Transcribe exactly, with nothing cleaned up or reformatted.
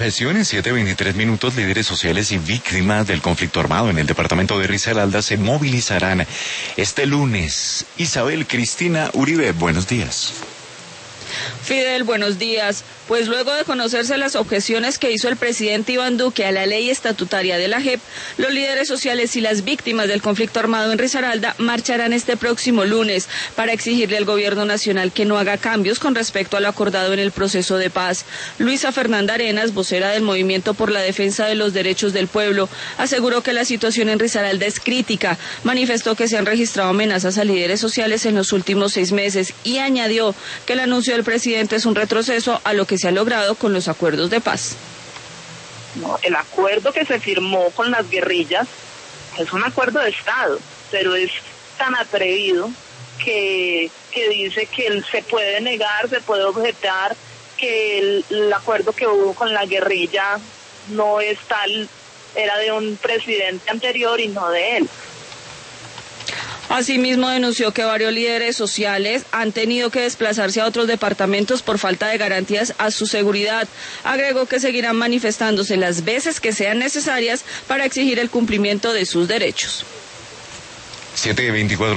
Sesiones siete veintitrés minutos, líderes sociales y víctimas del conflicto armado en el departamento de Risaralda se movilizarán este lunes. Isabel Cristina Uribe, buenos días. Fidel, buenos días. Pues luego de conocerse las objeciones que hizo el presidente Iván Duque a la ley estatutaria de la J E P, los líderes sociales y las víctimas del conflicto armado en Risaralda marcharán este próximo lunes para exigirle al gobierno nacional que no haga cambios con respecto a lo acordado en el proceso de paz. Luisa Fernanda Arenas, vocera del Movimiento por la Defensa de los Derechos del Pueblo, aseguró que la situación en Risaralda es crítica. Manifestó que se han registrado amenazas a líderes sociales en los últimos seis meses y añadió que el anuncio del presidente es un retroceso a lo que se ha logrado con los acuerdos de paz. No, el acuerdo que se firmó con las guerrillas es un acuerdo de Estado, pero es tan atrevido que, que dice que él se puede negar, se puede objetar, que el, el acuerdo que hubo con la guerrilla no es tal, era de un presidente anterior y no de él. Asimismo, denunció que varios líderes sociales han tenido que desplazarse a otros departamentos por falta de garantías a su seguridad. Agregó que seguirán manifestándose las veces que sean necesarias para exigir el cumplimiento de sus derechos. siete veinticuatro